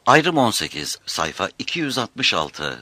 Ayrım 18, sayfa 266.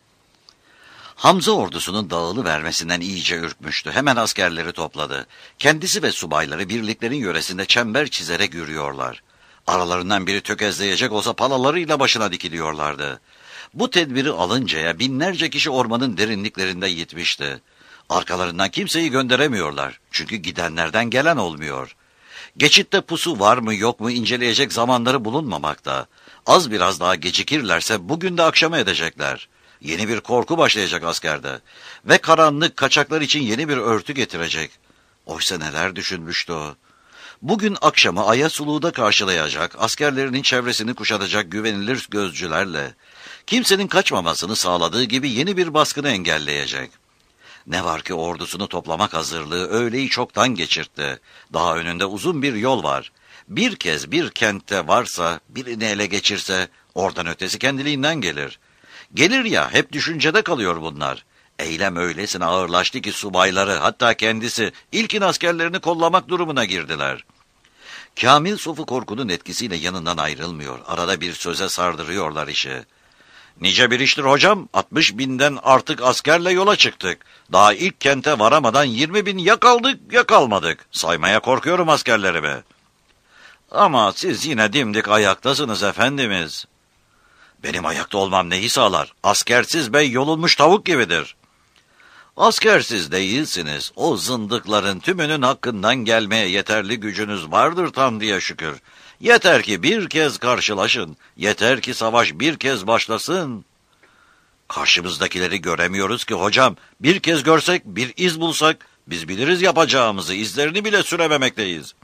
Hamza ordusunun dağılıvermesinden iyice ürkmüştü. Hemen askerleri topladı. Kendisi ve subayları birliklerin yöresinde çember çizerek yürüyorlar. Aralarından biri tökezleyecek olsa palalarıyla başına dikiliyorlardı. Bu tedbiri alıncaya binlerce kişi ormanın derinliklerinde yitmişti. Arkalarından kimseyi gönderemiyorlar. Çünkü gidenlerden gelen olmuyor. Geçitte pusu var mı yok mu inceleyecek zamanları bulunmamakta. Az biraz daha gecikirlerse bugün de akşama edecekler. Yeni bir korku başlayacak askerde. Ve karanlık kaçaklar için yeni bir örtü getirecek. Oysa neler düşünmüştü o. Bugün akşamı Ayasulu'da karşılayacak, askerlerinin çevresini kuşatacak güvenilir gözcülerle, kimsenin kaçmamasını sağladığı gibi yeni bir baskını engelleyecek. Ne var ki ordusunu toplamak hazırlığı öğleyi çoktan geçirtti. Daha önünde uzun bir yol var. Bir kez bir kentte varsa, birini ele geçirse, oradan ötesi kendiliğinden gelir. Gelir ya, hep düşüncede kalıyor bunlar. Eylem öylesine ağırlaştı ki subayları, hatta kendisi, ilkin askerlerini kollamak durumuna girdiler. Kamil Sofu korkunun etkisiyle yanından ayrılmıyor. Arada bir söze sardırıyorlar işi. Nice bir iştir hocam, 60 binden artık askerle yola çıktık. Daha ilk kente varamadan 20 bin ya kaldık ya kalmadık. Saymaya korkuyorum askerlerimi. Ama siz yine dimdik ayaktasınız efendimiz. Benim ayakta olmam neyi sağlar? Askersiz bey yolunmuş tavuk gibidir. Askersiz değilsiniz. O zındıkların tümünün hakkından gelmeye yeterli gücünüz vardır Tanrı'ya şükür. Yeter ki bir kez karşılaşın. Yeter ki savaş bir kez başlasın. Karşımızdakileri göremiyoruz ki hocam. Bir kez görsek, bir iz bulsak, biz biliriz yapacağımızı, izlerini bile sürememekteyiz.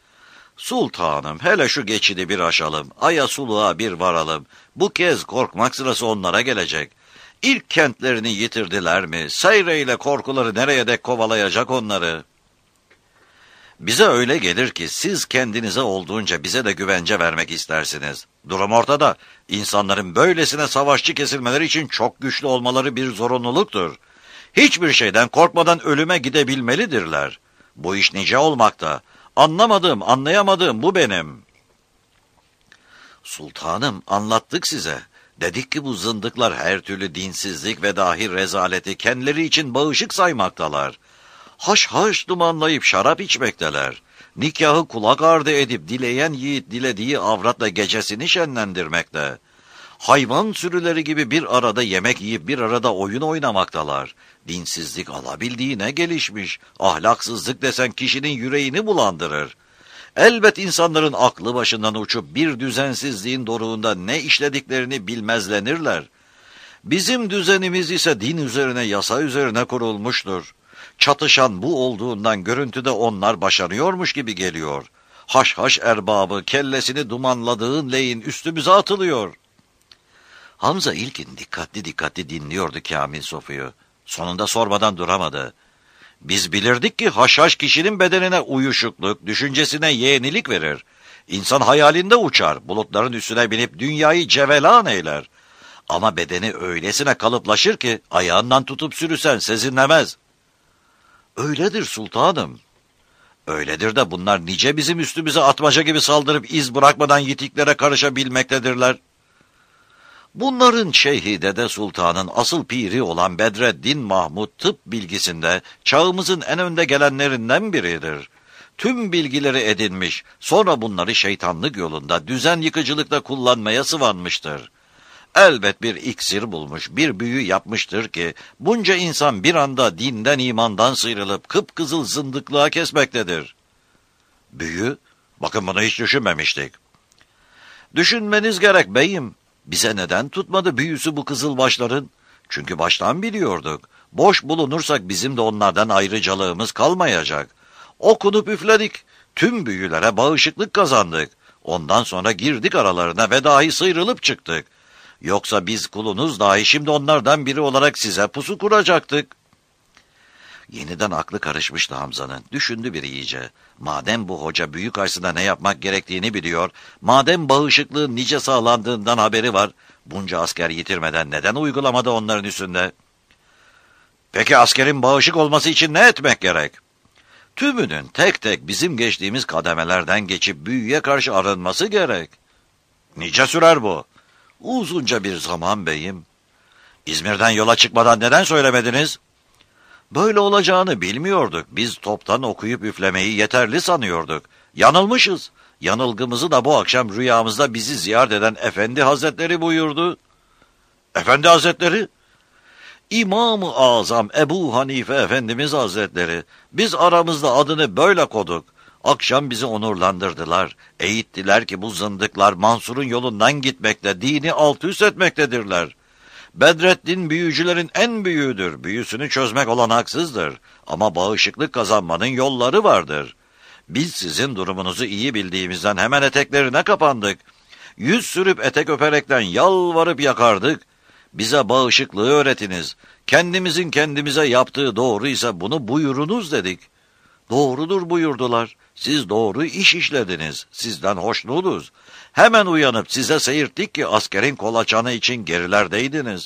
Sultanım, hele şu geçidi bir aşalım, Ayasuluğa bir varalım. Bu kez korkmak sırası onlara gelecek. İlk kentlerini yitirdiler mi? Seyreyle korkuları nereye dek kovalayacak onları? Bize öyle gelir ki siz kendinize olduğunca bize de güvence vermek istersiniz. Durum ortada. İnsanların böylesine savaşçı kesilmeleri için çok güçlü olmaları bir zorunluluktur. Hiçbir şeyden korkmadan ölüme gidebilmelidirler. Bu iş nice olmakta. Anlayamadığım bu benim. Sultanım, anlattık size. Dedik ki bu zındıklar her türlü dinsizlik ve dahi rezaleti kendileri için bağışık saymaktalar. Haş haş dumanlayıp şarap içmekteler. Nikahı kulak ardı edip dileyen yiğit dilediği avratla gecesini şenlendirmekte. Hayvan sürüleri gibi bir arada yemek yiyip bir arada oyun oynamaktalar. Dinsizlik alabildiğine gelişmiş. Ahlaksızlık desen kişinin yüreğini bulandırır. Elbet insanların aklı başından uçup bir düzensizliğin doruğunda ne işlediklerini bilmezlenirler. Bizim düzenimiz ise din üzerine, yasa üzerine kurulmuştur. Çatışan bu olduğundan görüntüde onlar başarıyormuş gibi geliyor. Haş haş erbabı kellesini dumanladığın leyin üstümüze atılıyor. Hamza ilkin dikkatli dinliyordu Kamil Sofu'yu. Sonunda sormadan duramadı. Biz bilirdik ki haşhaş kişinin bedenine uyuşukluk, düşüncesine yeğenilik verir. İnsan hayalinde uçar, bulutların üstüne binip dünyayı cevelan eyler. Ama bedeni öylesine kalıplaşır ki ayağından tutup sürüsen sezinlemez. Öyledir sultanım. Öyledir de bunlar nice bizim üstümüze atmaca gibi saldırıp iz bırakmadan yitiklere karışabilmektedirler. Bunların şeyhi Dede Sultan'ın asıl piri olan Bedreddin Mahmud tıp bilgisinde çağımızın en önde gelenlerinden biridir. Tüm bilgileri edinmiş, sonra bunları şeytanlık yolunda düzen yıkıcılıkta kullanmaya sıvanmıştır. Elbet bir iksir bulmuş, bir büyü yapmıştır ki bunca insan bir anda dinden imandan sıyrılıp kıpkızıl zındıklığa kesmektedir. Büyü? Bakın bunu hiç düşünmemiştik. Düşünmeniz gerek beyim. Bize neden tutmadı büyüsü bu kızılbaşların? Çünkü baştan biliyorduk. Boş bulunursak bizim de onlardan ayrıcalığımız kalmayacak. Okunup üfledik. Tüm büyülere bağışıklık kazandık. Ondan sonra girdik aralarına ve dahi sıyrılıp çıktık. Yoksa biz kulunuz dahi şimdi onlardan biri olarak size pusu kuracaktık. Yeniden aklı karışmıştı Hamza'nın. Düşündü bir iyice. Madem bu hoca büyük karşısında ne yapmak gerektiğini biliyor, madem bağışıklığın nice sağlandığından haberi var, bunca asker yitirmeden neden uygulamadı onların üstünde? Peki askerin bağışık olması için ne etmek gerek? Tümünün tek tek bizim geçtiğimiz kademelerden geçip büyüye karşı arınması gerek. Nice sürer bu? Uzunca bir zaman beyim. İzmir'den yola çıkmadan neden söylemediniz? Böyle olacağını bilmiyorduk. Biz toptan okuyup üflemeyi yeterli sanıyorduk. Yanılmışız. Yanılgımızı da bu akşam rüyamızda bizi ziyaret eden Efendi Hazretleri buyurdu. Efendi Hazretleri? İmam-ı Azam Ebu Hanife Efendimiz Hazretleri. Biz aramızda adını böyle koduk. Akşam bizi onurlandırdılar. Eğittiler ki bu zındıklar Mansur'un yolundan gitmekte, dini alt üst etmektedirler. Bedrettin büyücülerin en büyüğüdür. Büyüsünü çözmek olanaksızdır. Ama bağışıklık kazanmanın yolları vardır. Biz sizin durumunuzu iyi bildiğimizden hemen eteklerine kapandık. Yüz sürüp etek öperekten yalvarıp yakardık. Bize bağışıklığı öğretiniz. Kendimizin kendimize yaptığı doğruysa bunu buyurunuz dedik. Doğrudur buyurdular. Siz doğru iş işlediniz. Sizden hoşnutuz. Hemen uyanıp size seyirttik ki askerin kolaçanı için gerilerdeydiniz.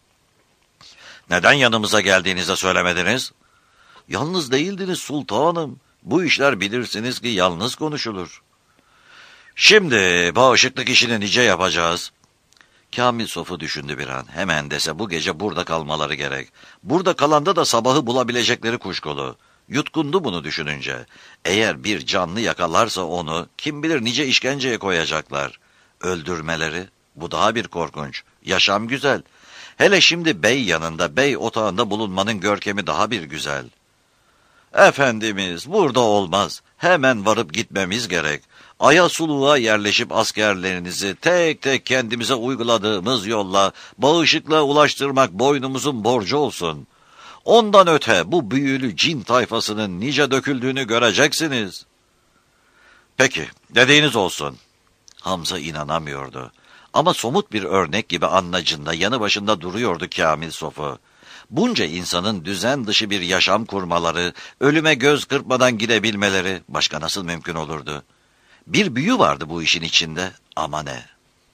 Neden yanımıza geldiğinizde söylemediniz? Yalnız değildiniz sultanım. Bu işler bilirsiniz ki yalnız konuşulur. Şimdi bağışıklık işini nice yapacağız. Kamil Sofu düşündü bir an. Hemen dese bu gece burada kalmaları gerek. Burada kalanda da sabahı bulabilecekleri kuşkulu. Yutkundu bunu düşününce. Eğer bir canlı yakalarsa onu kim bilir nice işkenceye koyacaklar. Öldürmeleri, bu daha bir korkunç. Yaşam güzel. Hele şimdi bey yanında, bey otağında bulunmanın görkemi daha bir güzel. Efendimiz, burada olmaz. Hemen varıp gitmemiz gerek. Ayasuluğa yerleşip askerlerinizi tek tek kendimize uyguladığımız yolla bağışıklığa ulaştırmak boynumuzun borcu olsun. Ondan öte bu büyülü cin tayfasının nice döküldüğünü göreceksiniz. Peki, dediğiniz olsun. Hamza inanamıyordu. Ama somut bir örnek gibi anlacında yanı başında duruyordu Kamil Sofu. Bunca insanın düzen dışı bir yaşam kurmaları, ölüme göz kırpmadan gidebilmeleri başka nasıl mümkün olurdu? Bir büyü vardı bu işin içinde ama ne?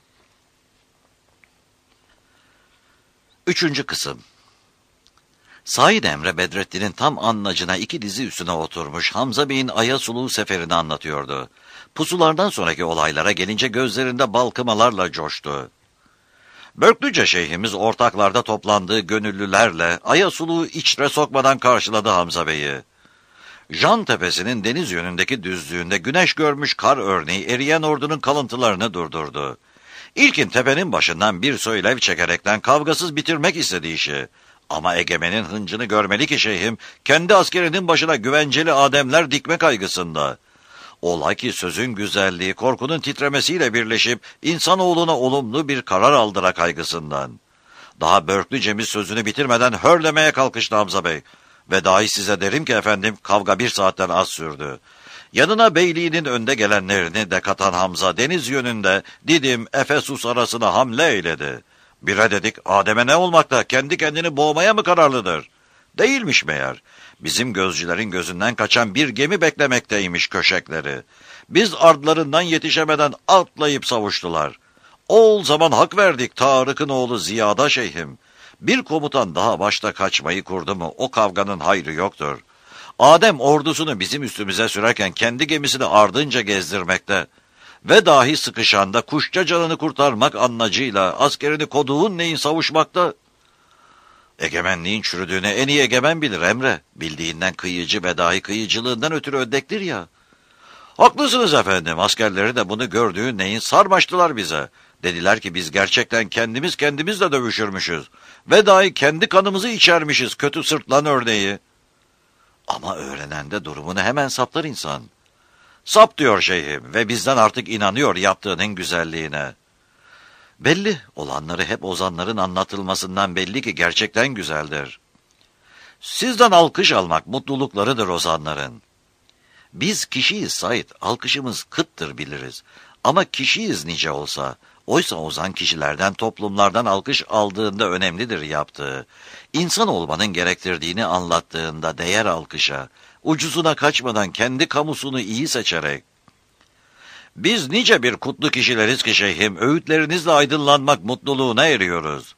3. kısım. Said Emre Bedrettin'in tam anlacına iki dizi üstüne oturmuş Hamza Bey'in Ayasulu seferini anlatıyordu. Pusulardan sonraki olaylara gelince gözlerinde balkımalarla coştu. Börklüce şeyhimiz ortaklarda toplandığı gönüllülerle Ayasulu'yu içre sokmadan karşıladı Hamza Bey'i. Jan Tepesi'nin deniz yönündeki düzlüğünde güneş görmüş kar örneği eriyen ordunun kalıntılarını durdurdu. İlkin tepenin başından bir söylev çekerekten kavgasız bitirmek istedi işi. Ama egemenin hıncını görmeli ki şeyhim, kendi askerinin başına güvenceli ademler dikme kaygısında. Ola ki sözün güzelliği korkunun titremesiyle birleşip insanoğluna olumlu bir karar aldıra kaygısından. Daha Börklücemiz sözünü bitirmeden hörlemeye kalkıştı Hamza Bey. Ve dahi size derim ki efendim kavga 1 saatten az sürdü. Yanına beyliğinin önde gelenlerini de katan Hamza deniz yönünde Didim, Efesus arasına hamle eyledi. Bire dedik Adem'e ne olmakta kendi kendini boğmaya mı kararlıdır? Değilmiş meğer. Bizim gözcülerin gözünden kaçan bir gemi beklemekteymiş köşekleri. Biz ardlarından yetişemeden atlayıp savuştular. O zaman hak verdik Tarık'ın oğlu Ziya'da şeyhim. Bir komutan daha başta kaçmayı kurdu mu o kavganın hayrı yoktur. Adem ordusunu bizim üstümüze sürerken kendi gemisini ardınca gezdirmekte ve dahi sıkışanda kuşça canını kurtarmak anlacıyla askerini koduğun neyin savuşmakta. Egemenliğin çürüdüğünü en iyi egemen bilir Emre. Bildiğinden kıyıcı ve dahi kıyıcılığından ötürü ödektir ya. Haklısınız efendim, askerleri de bunu gördüğü neyin sarmaştılar bize. Dediler ki biz gerçekten kendimiz kendimizle dövüşürmüşüz. Ve dahi kendi kanımızı içermişiz kötü sırtlan örneği. Ama öğrenen de durumunu hemen saptar insan. Sap diyor şeyhim ve bizden artık inanıyor yaptığının güzelliğine. Belli, olanları hep ozanların anlatılmasından belli ki gerçekten güzeldir. Sizden alkış almak mutluluklarıdır ozanların. Biz kişiyiz Said, alkışımız kıttır biliriz. Ama kişiyiz nice olsa, oysa ozan kişilerden, toplumlardan alkış aldığında önemlidir yaptığı. İnsan olmanın gerektirdiğini anlattığında değer alkışa, ucuzuna kaçmadan kendi kamusunu iyi seçerek. Biz nice bir kutlu kişileriz ki şeyhim, öğütlerinizle aydınlanmak mutluluğuna eriyoruz.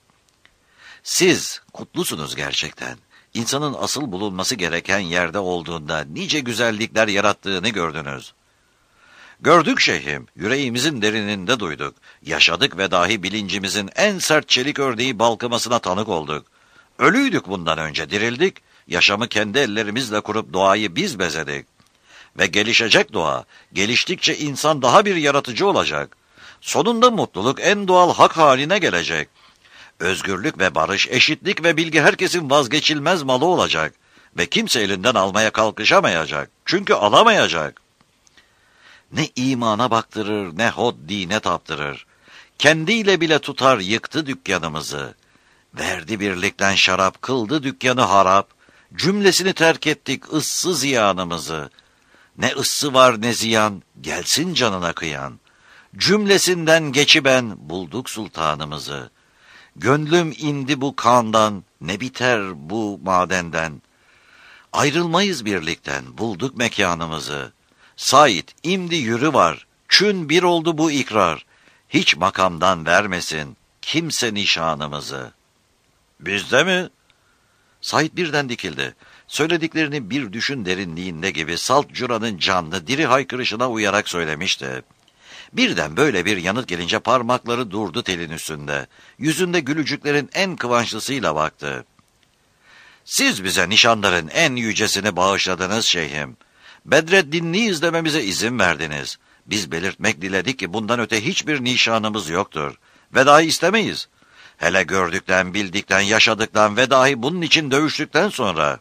Siz kutlusunuz gerçekten. İnsanın asıl bulunması gereken yerde olduğunda nice güzellikler yarattığını gördünüz. Gördük şeyhim, yüreğimizin derininde duyduk. Yaşadık ve dahi bilincimizin en sert çelik örneği balkımasına tanık olduk. Ölüydük bundan önce, dirildik. Yaşamı kendi ellerimizle kurup doğayı biz bezedik. Ve gelişecek doğa, geliştikçe insan daha bir yaratıcı olacak. Sonunda mutluluk en doğal hak haline gelecek. Özgürlük ve barış, eşitlik ve bilgi herkesin vazgeçilmez malı olacak. Ve kimse elinden almaya kalkışamayacak. Çünkü alamayacak. Ne imana baktırır, ne hod dine taptırır. Kendiyle bile tutar yıktı dükkanımızı. Verdi birlikten şarap, kıldı dükkanı harap. Cümlesini terk ettik ıssız ziyanımızı. Ne ıssı var ne ziyan, gelsin canına kıyan. Cümlesinden geçiben bulduk sultanımızı. Gönlüm indi bu kandan, ne biter bu madenden. Ayrılmayız birlikten, bulduk mekanımızı. Sait, imdi yürü var, çün bir oldu bu ikrar. Hiç makamdan vermesin kimse nişanımızı. Bizde mi? Sait birden dikildi. Söylediklerini bir düşün derinliğinde gibi Salt Cura'nın canlı, diri haykırışına uyarak söylemişti. Birden böyle bir yanıt gelince parmakları durdu telin üstünde. Yüzünde gülücüklerin en kıvançlısıyla baktı. Siz bize nişanların en yücesini bağışladınız şeyhim. Bedreddin'i izlememize izin verdiniz. Biz belirtmek diledik ki bundan öte hiçbir nişanımız yoktur. Ve dahi istemeyiz. Hele gördükten, bildikten, yaşadıktan ve dahi bunun için dövüştükten sonra.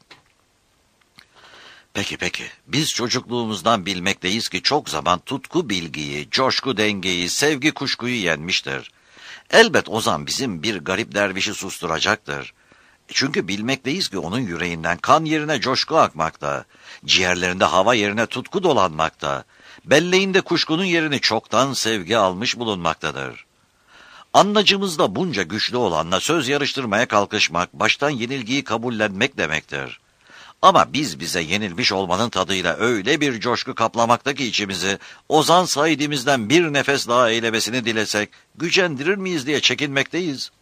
Peki, biz çocukluğumuzdan bilmekteyiz ki çok zaman tutku bilgiyi, coşku dengeyi, sevgi kuşkuyu yenmiştir. Elbet Ozan bizim bir garip dervişi susturacaktır. Çünkü bilmekteyiz ki onun yüreğinden kan yerine coşku akmakta, ciğerlerinde hava yerine tutku dolanmakta, belleğinde kuşkunun yerini çoktan sevgi almış bulunmaktadır. Anlacımızda bunca güçlü olanla söz yarıştırmaya kalkışmak, baştan yenilgiyi kabullenmek demektir. Ama biz bize yenilmiş olmanın tadıyla öyle bir coşku kaplamakta ki içimizi, Ozan Said'imizden bir nefes daha eylemesini dilesek, gücendirir miyiz diye çekinmekteyiz.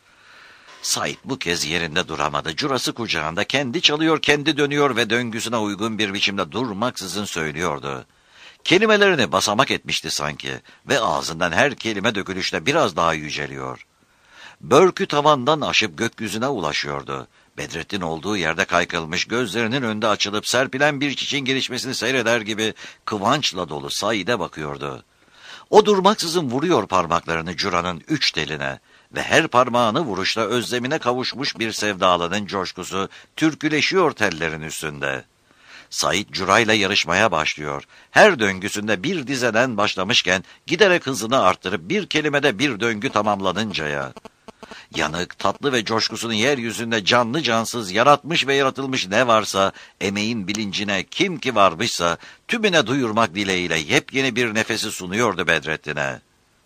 Said bu kez yerinde duramadı. Curası kucağında kendi çalıyor, kendi dönüyor ve döngüsüne uygun bir biçimde durmaksızın söylüyordu. Kelimelerini basamak etmişti sanki ve ağzından her kelime dökülüşte biraz daha yüceliyor. Börkü tavandan aşıp gökyüzüne ulaşıyordu. Bedrettin olduğu yerde kaykılmış, gözlerinin önünde açılıp serpilen bir çiçeğin gelişmesini seyreder gibi kıvançla dolu Said'e bakıyordu. O durmaksızın vuruyor parmaklarını Cura'nın 3 teline ve her parmağını vuruşta özlemine kavuşmuş bir sevdalının coşkusu türküleşiyor tellerin üstünde. Said Cura'yla yarışmaya başlıyor. Her döngüsünde bir dizeden başlamışken giderek hızını arttırıp bir kelimede bir döngü tamamlanıncaya. Yanık, tatlı ve coşkusunu yeryüzünde canlı cansız yaratmış ve yaratılmış ne varsa, emeğin bilincine kim ki varmışsa, tümüne duyurmak dileğiyle yepyeni bir nefesi sunuyordu Bedrettin'e.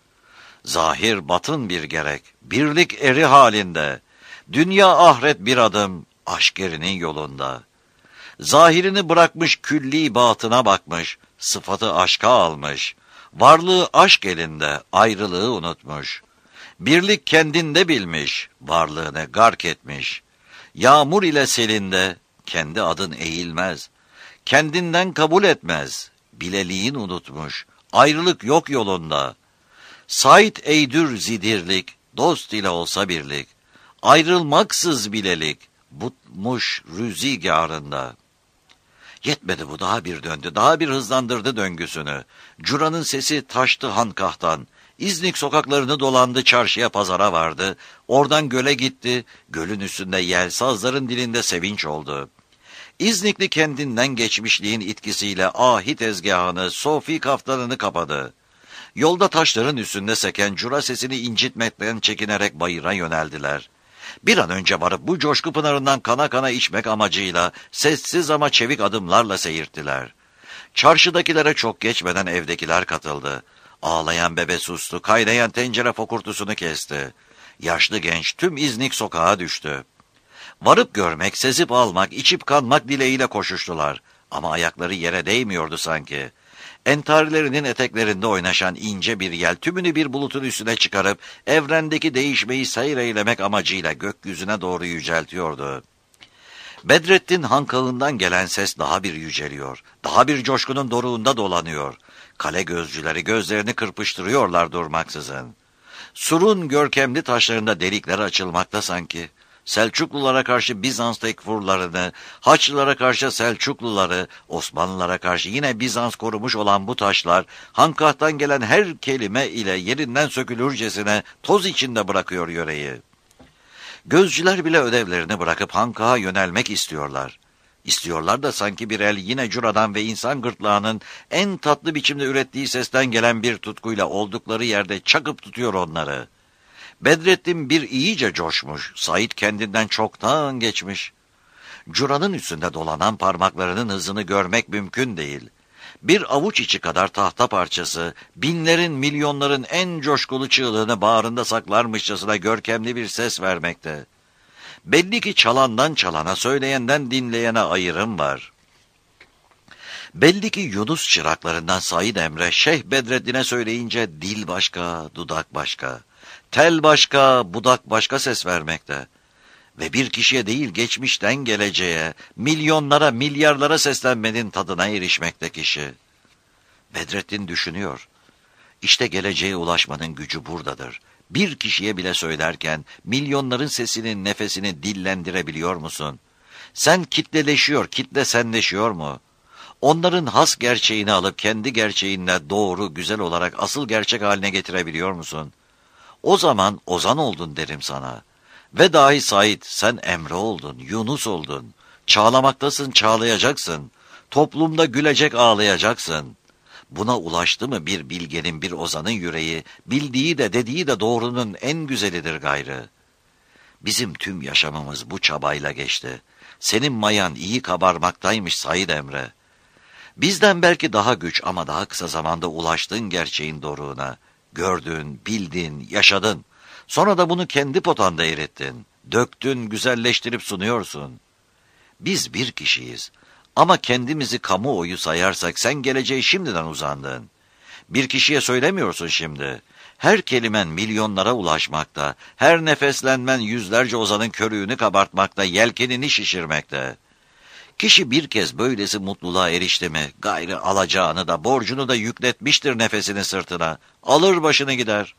Zahir batın bir gerek, birlik eri halinde, dünya ahiret bir adım, aşk erinin yolunda. Zahirini bırakmış külli batına bakmış, sıfatı aşka almış, varlığı aşk elinde, ayrılığı unutmuş. Birlik kendinde bilmiş, varlığını gark etmiş. Yağmur ile selinde, kendi adın eğilmez. Kendinden kabul etmez, bileliğin unutmuş. Ayrılık yok yolunda. Said eydür zidirlik, dost ile olsa birlik. Ayrılmaksız bilelik, butmuş rüzigârında. Yetmedi bu, daha bir döndü, daha bir hızlandırdı döngüsünü. Cura'nın sesi taştı hankahtan. İznik sokaklarını dolandı, çarşıya pazara vardı. Oradan göle gitti, gölün üstünde yelsazların dilinde sevinç oldu. İznikli kendinden geçmişliğin itkisiyle ahi tezgahını, sofi kaftanını kapadı. Yolda taşların üstünde seken Cura sesini incitmekten çekinerek bayıra yöneldiler. Bir an önce varıp bu coşku pınarından kana kana içmek amacıyla sessiz ama çevik adımlarla seyirttiler. Çarşıdakilere çok geçmeden evdekiler katıldı. Ağlayan bebe sustu, kaynayan tencere fokurtusunu kesti. Yaşlı genç tüm İznik sokağa düştü. Varıp görmek, sezip almak, içip kanmak dileğiyle koşuştular. Ama ayakları yere değmiyordu sanki. Entarilerinin eteklerinde oynaşan ince bir yel tümünü bir bulutun üstüne çıkarıp evrendeki değişmeyi seyreylemek amacıyla gökyüzüne doğru yüceltiyordu. Bedrettin hankağından gelen ses daha bir yüceliyor. Daha bir coşkunun doruğunda dolanıyor. Kale gözcüleri gözlerini kırpıştırıyorlar durmaksızın. Sur'un görkemli taşlarında delikler açılmakta sanki. Selçuklulara karşı Bizans tekfurlarını, Haçlılara karşı Selçukluları, Osmanlılara karşı yine Bizans korumuş olan bu taşlar, hankahtan gelen her kelime ile yerinden sökülürcesine toz içinde bırakıyor yöreyi. Gözcüler bile ödevlerini bırakıp hankaha yönelmek istiyorlar. İstiyorlar da sanki bir el yine curadan ve insan gırtlağının en tatlı biçimde ürettiği sesten gelen bir tutkuyla oldukları yerde çakıp tutuyor onları. Bedrettin bir iyice coşmuş, Said kendinden çoktan geçmiş. Curanın üstünde dolanan parmaklarının hızını görmek mümkün değil. Bir avuç içi kadar tahta parçası, binlerin, milyonların en coşkulu çığlığını bağrında saklarmışçasına görkemli bir ses vermekte. Belli ki çalandan çalana, söyleyenden dinleyene ayrım var. Belli ki Yunus çıraklarından Said Emre, Şeyh Bedreddin'e söyleyince dil başka, dudak başka, tel başka, budak başka ses vermekte. Ve bir kişiye değil geçmişten geleceğe, milyonlara, milyarlara seslenmenin tadına erişmekte kişi. Bedrettin düşünüyor. İşte geleceğe ulaşmanın gücü buradadır. Bir kişiye bile söylerken milyonların sesinin nefesini dillendirebiliyor musun? Sen kitleleşiyor, kitle senleşiyor mu? Onların has gerçeğini alıp kendi gerçeğinle doğru, güzel olarak asıl gerçek haline getirebiliyor musun? O zaman ozan oldun derim sana. Ve dahi Said, sen Emre oldun, Yunus oldun. Çağlamaktasın, çağlayacaksın. Toplumda gülecek, ağlayacaksın. Buna ulaştı mı bir bilgenin, bir ozanın yüreği, bildiği de dediği de doğrunun en güzelidir gayrı. Bizim tüm yaşamımız bu çabayla geçti. Senin mayan iyi kabarmaktaymış Said Emre. Bizden belki daha güç ama daha kısa zamanda ulaştın gerçeğin doruğuna. Gördün, bildin, yaşadın. Sonra da bunu kendi potanda erittin. Döktün, güzelleştirip sunuyorsun. Biz bir kişiyiz. Ama kendimizi kamuoyu sayarsak sen geleceği şimdiden uzandın. Bir kişiye söylemiyorsun şimdi. Her kelimen milyonlara ulaşmakta, her nefeslenmen yüzlerce ozanın körüğünü kabartmakta, yelkenini şişirmekte. Kişi bir kez böylesi mutluluğa erişti mi, gayrı alacağını da borcunu da yükletmiştir nefesini sırtına. Alır başını gider.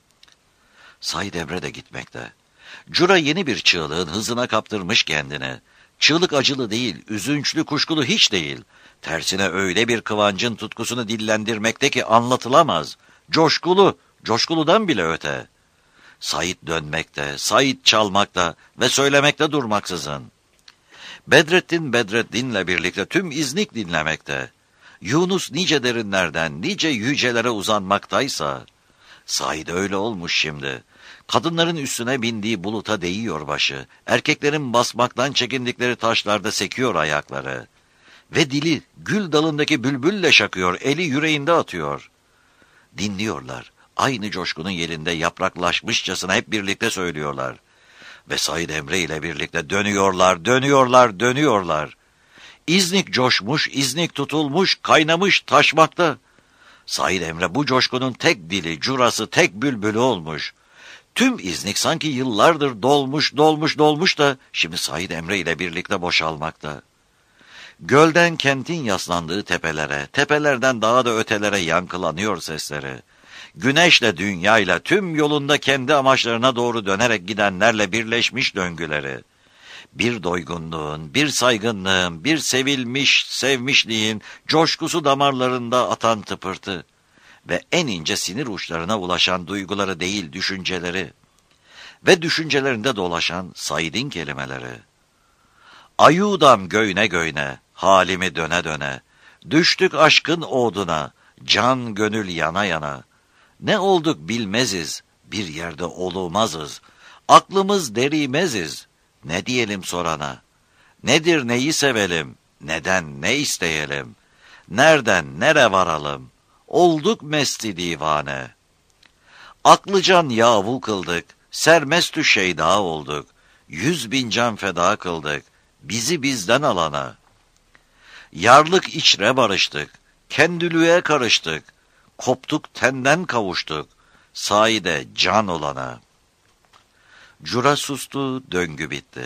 Said Emre de gitmekte. Cura yeni bir çığlığın hızına kaptırmış kendini. Çığlık acılı değil, üzünçlü, kuşkulu hiç değil. Tersine öyle bir kıvancın tutkusunu dillendirmekte ki anlatılamaz. Coşkulu, coşkuludan bile öte. Said dönmekte, Said çalmakta ve söylemekte durmaksızın. Bedreddin'le birlikte tüm İznik dinlemekte. Yunus nice derinlerden, nice yücelere uzanmaktaysa, Said öyle olmuş şimdi. Kadınların üstüne bindiği buluta değiyor başı. Erkeklerin basmaktan çekindikleri taşlarda sekiyor ayakları. Ve dili gül dalındaki bülbülle şakıyor, eli yüreğinde atıyor. Dinliyorlar. Aynı coşkunun yerinde yapraklaşmışçasına hep birlikte söylüyorlar. Ve Said Emre ile birlikte dönüyorlar, dönüyorlar, dönüyorlar. İznik coşmuş, İznik tutulmuş, kaynamış, taşmakta. Said Emre bu coşkunun tek dili, curası, tek bülbülü olmuş. Tüm İznik sanki yıllardır dolmuş da şimdi Said Emre ile birlikte boşalmakta. Gölden kentin yaslandığı tepelere, tepelerden daha da ötelere yankılanıyor sesleri. Güneşle dünyayla tüm yolunda kendi amaçlarına doğru dönerek gidenlerle birleşmiş döngüleri. Bir doygunluğun, bir saygınlığın, bir sevilmiş, sevmişliğin coşkusu damarlarında atan tıpırtı ve en ince sinir uçlarına ulaşan duyguları değil düşünceleri ve düşüncelerinde dolaşan Said'in kelimeleri. Ayudam göğne göğne, halimi döne döne, düştük aşkın oduna, can gönül yana yana. Ne olduk bilmeziz, bir yerde olmazız, aklımız derimeziz. Ne diyelim sorana? Nedir neyi sevelim? Neden ne isteyelim? Nereden nere varalım? Olduk mesti divane. Aklıcan yavu kıldık, sermestü şeyda olduk. 100.000 can feda kıldık, bizi bizden alana. Yarlık içre barıştık, kendülüğe karıştık. Koptuk tenden kavuştuk, Said'e can olana. Cura sustu, döngü bitti.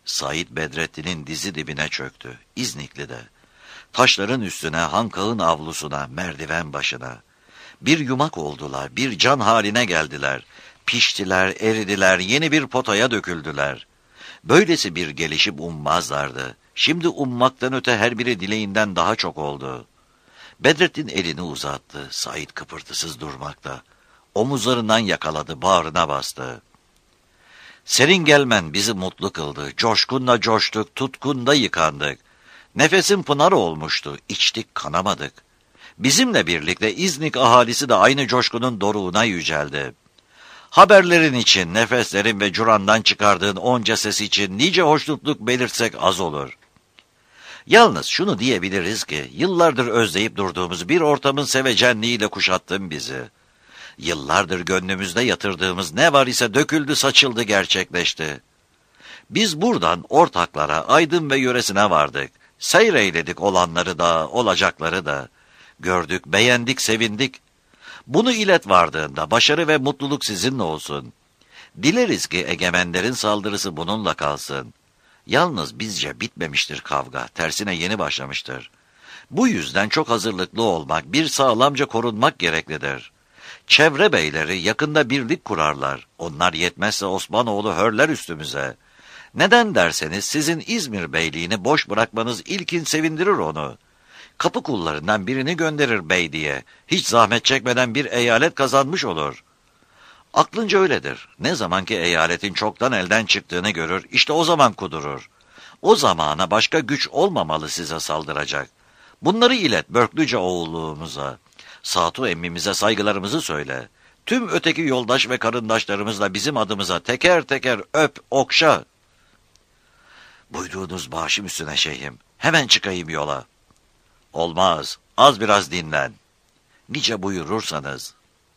Said Bedrettin'in dizi dibine çöktü. İznikli'de. Taşların üstüne, hankağın avlusuna, merdiven başına. Bir yumak oldular, bir can haline geldiler. Piştiler, eridiler, yeni bir potaya döküldüler. Böylesi bir gelişip ummazlardı. Şimdi ummaktan öte her biri dileğinden daha çok oldu. Bedrettin elini uzattı. Said kıpırtısız durmakta. Omuzlarından yakaladı, bağrına bastı. Senin gelmen bizi mutlu kıldı. Coşkunla coştuk, tutkunda yıkandık. Nefesin pınarı olmuştu, içtik kanamadık. Bizimle birlikte İznik ahalisi de aynı coşkunun doruğuna yüceldi. Haberlerin için, nefeslerin ve curandan çıkardığın onca ses için nice hoşnutluk belirtsek az olur. Yalnız şunu diyebiliriz ki, yıllardır özleyip durduğumuz bir ortamın sevecenliğiyle kuşattın bizi. Yıllardır gönlümüzde yatırdığımız ne var ise döküldü, saçıldı, gerçekleşti. Biz buradan ortaklara, Aydın ve yöresine vardık. Seyreyledik olanları da, olacakları da. Gördük, beğendik, sevindik. Bunu ilet vardığında başarı ve mutluluk sizinle olsun. Dileriz ki egemenlerin saldırısı bununla kalsın. Yalnız bizce bitmemiştir kavga, tersine yeni başlamıştır. Bu yüzden çok hazırlıklı olmak, bir sağlamca korunmak gereklidir. Çevre beyleri yakında birlik kurarlar. Onlar yetmezse Osmanoğlu hörler üstümüze. Neden derseniz sizin İzmir beyliğini boş bırakmanız ilkin sevindirir onu. Kapı kullarından birini gönderir bey diye. Hiç zahmet çekmeden bir eyalet kazanmış olur. Aklınca öyledir. Ne zamanki eyaletin çoktan elden çıktığını görür, işte o zaman kudurur. O zamana başka güç olmamalı size saldıracak. Bunları ilet Börklüce oğulluğumuza. Satu emmimize saygılarımızı söyle. Tüm öteki yoldaş ve karındaşlarımızla bizim adımıza teker teker öp, okşa. Buyduğunuz başım üstüne şeyhim. Hemen çıkayım yola. Olmaz. Az biraz dinlen. Nice buyurursanız.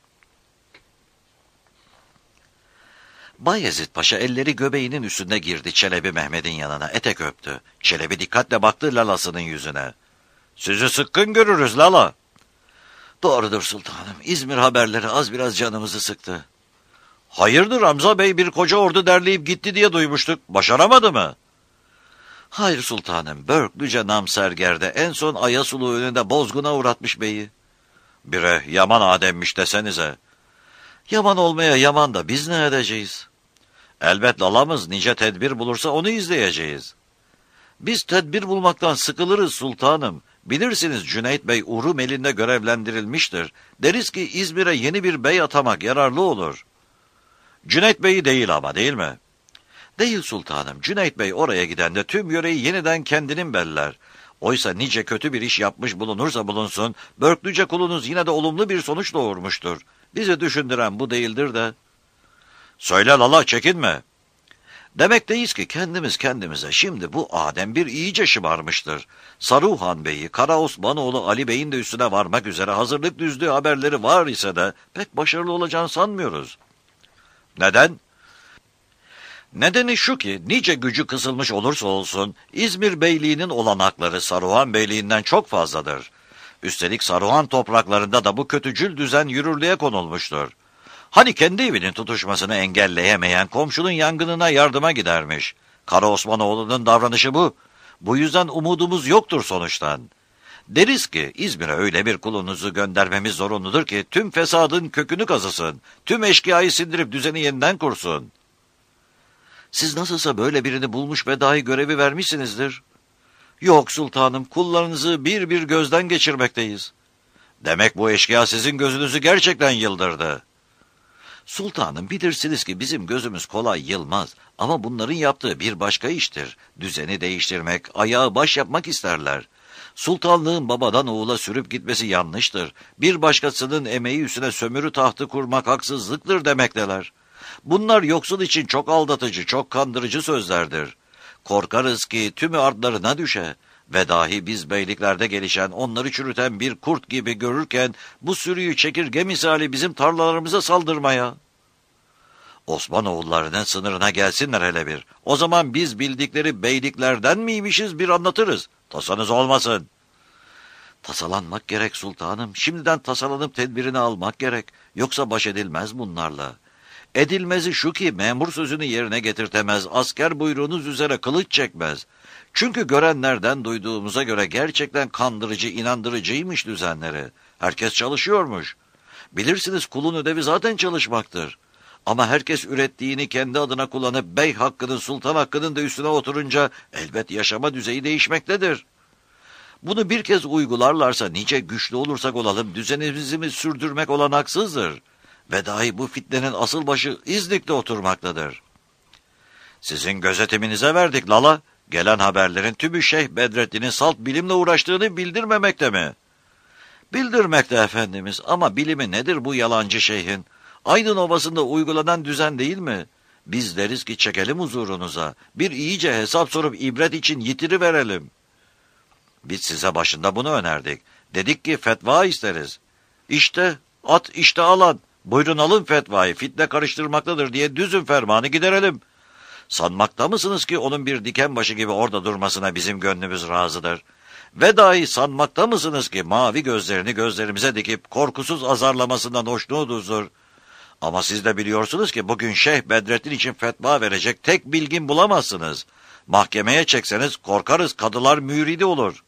Bayezid Paşa elleri göbeğinin üstünde girdi Çelebi Mehmet'in yanına. Etek öptü. Çelebi dikkatle baktı Lalasının yüzüne. Sizi sıkkın görürüz Lala. Doğrudur sultanım. İzmir haberleri az biraz canımızı sıktı. Hayırdır Hamza Bey, bir koca ordu derleyip gitti diye duymuştuk. Başaramadı mı? Hayır sultanım. Börklüce namsergerde en son Ayasulu önünde bozguna uğratmış beyi. Bire yaman ademmiş desenize. Yaman olmaya yaman da biz ne edeceğiz? Elbet lalamız nice tedbir bulursa onu izleyeceğiz. Biz tedbir bulmaktan sıkılırız sultanım. Bilirsiniz Cüneyt Bey Urum elinde görevlendirilmiştir. Deriz ki İzmir'e yeni bir bey atamak yararlı olur. Cüneyt Bey'i değil ama, değil mi? Değil sultanım. Cüneyt Bey oraya gidende tüm yöreyi yeniden kendinin beller. Oysa nice kötü bir iş yapmış bulunursa bulunsun, Börklüce kulunuz yine de olumlu bir sonuç doğurmuştur. Bizi düşündüren bu değildir de. Söyle Lala, çekinme. Demekteyiz ki kendimiz kendimize şimdi bu Adem bir iyice şımarmıştır. Saruhan Bey'i, Kara Osmanoğlu Ali Bey'in de üstüne varmak üzere hazırlık düzdüğü haberleri var ise de pek başarılı olacağını sanmıyoruz. Neden? Nedeni şu ki nice gücü kısılmış olursa olsun İzmir Beyliği'nin olanakları Saruhan Beyliği'nden çok fazladır. Üstelik Saruhan topraklarında da bu kötücül düzen yürürlüğe konulmuştur. Hani kendi evinin tutuşmasını engelleyemeyen komşunun yangınına yardıma gidermiş. Kara Osmanoğlu'nun davranışı bu. Bu yüzden umudumuz yoktur sonuçtan. Deriz ki İzmir'e öyle bir kulunuzu göndermemiz zorunludur ki tüm fesadın kökünü kazısın. Tüm eşkıyayı sindirip düzeni yeniden kursun. Siz nasılsa böyle birini bulmuş ve dahi görevi vermişsinizdir. Yok sultanım, kullarınızı bir bir gözden geçirmekteyiz. Demek bu eşkıya sizin gözünüzü gerçekten yıldırdı. Sultanım, bilirsiniz ki bizim gözümüz kolay yılmaz ama bunların yaptığı bir başka iştir. Düzeni değiştirmek, ayağı baş yapmak isterler. Sultanlığın babadan oğula sürüp gitmesi yanlıştır. Bir başkasının emeği üstüne sömürü tahtı kurmak haksızlıktır demekteler. Bunlar yoksul için çok aldatıcı, çok kandırıcı sözlerdir. Korkarız ki tümü ardlarına düşe ve dahi biz beyliklerde gelişen, onları çürüten bir kurt gibi görürken bu sürüyü çekirge misali bizim tarlalarımıza saldırmaya. Osmanoğullarının sınırına gelsinler hele bir. O zaman biz bildikleri beyliklerden miymişiz bir anlatırız. Tasanız olmasın. Tasalanmak gerek sultanım. Şimdiden tasalanıp tedbirini almak gerek. Yoksa baş edilmez bunlarla. Edilmezi şu ki memur sözünü yerine getirtemez, asker buyruğunuz üzere kılıç çekmez. Çünkü görenlerden duyduğumuza göre gerçekten kandırıcı, inandırıcıymış düzenleri. Herkes çalışıyormuş. Bilirsiniz kulun ödevi zaten çalışmaktır. Ama herkes ürettiğini kendi adına kullanıp bey hakkının, sultan hakkının da üstüne oturunca elbet yaşama düzeyi değişmektedir. Bunu bir kez uygularlarsa nice güçlü olursak olalım düzenimizi sürdürmek olanaksızdır. Ve dahi bu fitnenin asıl başı İznik'te oturmaktadır. Sizin gözetiminize verdik Lala. Gelen haberlerin tümü Şeyh Bedrettin'in salt bilimle uğraştığını bildirmemekte mi? Bildirmekte efendimiz ama bilimi nedir bu yalancı şeyhin? Aydın Ovası'nda uygulanan düzen değil mi? Biz deriz ki çekelim huzurunuza. Bir iyice hesap sorup ibret için yitiri verelim. Biz size başında bunu önerdik. Dedik ki fetva isteriz. İşte at işte alan. Buyurun alın fetvayı fitne karıştırmaktadır diye düzün fermanı giderelim. Sanmakta mısınız ki onun bir diken başı gibi orada durmasına bizim gönlümüz razıdır? Ve dahi sanmakta mısınız ki mavi gözlerini gözlerimize dikip korkusuz azarlamasından hoşnutuzdur? Ama siz de biliyorsunuz ki bugün Şeyh Bedrettin için fetva verecek tek bilgin bulamazsınız. Mahkemeye çekseniz korkarız kadılar müridi olur.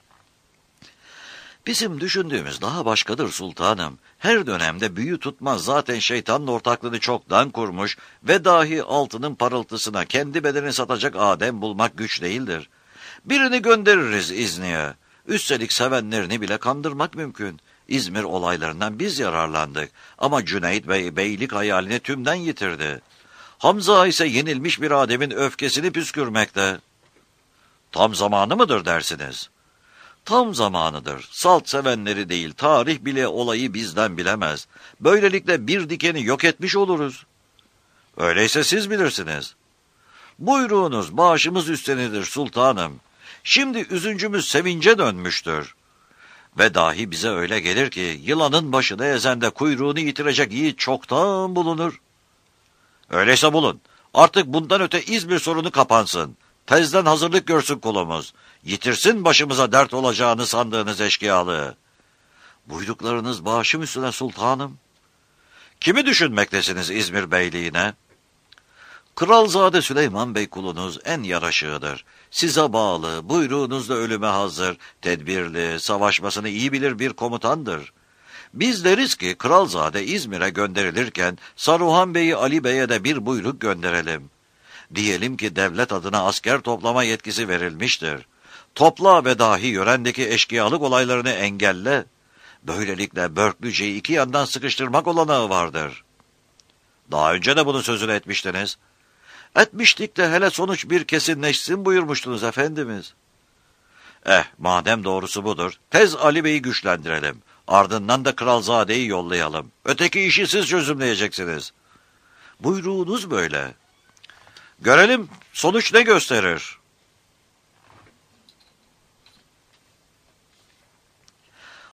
Bizim düşündüğümüz daha başkadır sultanım. Her dönemde büyü tutmaz zaten şeytanla ortaklığını çoktan kurmuş ve dahi altının parıltısına kendi bedenini satacak adem bulmak güç değildir. Birini göndeririz İznik'e. Üstelik sevenlerini bile kandırmak mümkün. İzmir olaylarından biz yararlandık ama Cüneyt Bey beylik hayalini tümden yitirdi. Hamza ise yenilmiş bir ademin öfkesini püskürmekte. Tam zamanı mıdır dersiniz? Tam zamanıdır. Salt sevenleri değil, tarih bile olayı bizden bilemez. Böylelikle bir dikeni yok etmiş oluruz. Öyleyse siz bilirsiniz. Buyruğunuz bağışımız üstenidir sultanım. Şimdi üzüncümüz sevince dönmüştür. Ve dahi bize öyle gelir ki yılanın başını ezende kuyruğunu yitirecek yiğit çoktan bulunur. Öyleyse bulun. Artık bundan öte İzmir sorunu kapansın. Tezden hazırlık görsün kulumuz. Yitirsin başımıza dert olacağını sandığınız eşkıyalığı. Buyduklarınız başım üstüne sultanım. Kimi düşünmektesiniz İzmir beyliğine? Kralzade Süleyman Bey kulunuz en yaraşığıdır. Size bağlı, buyruğunuzla ölüme hazır, tedbirli, savaşmasını iyi bilir bir komutandır. Biz deriz ki Kralzade İzmir'e gönderilirken Saruhan Bey'i Ali Bey'e de bir buyruk gönderelim. Diyelim ki devlet adına asker toplama yetkisi verilmiştir. Topla ve dahi yörendeki eşkıyalık olaylarını engelle. Böylelikle Börklüce'yi iki yandan sıkıştırmak olanağı vardır. Daha önce de bunu sözünü etmiştiniz. Etmiştik de hele sonuç bir kesinleşsin buyurmuştunuz efendimiz. Madem doğrusu budur, tez Ali Bey'i güçlendirelim. Ardından da Kralzade'yi yollayalım. Öteki işi siz çözümleyeceksiniz. Buyruğunuz böyle. Görelim sonuç ne gösterir?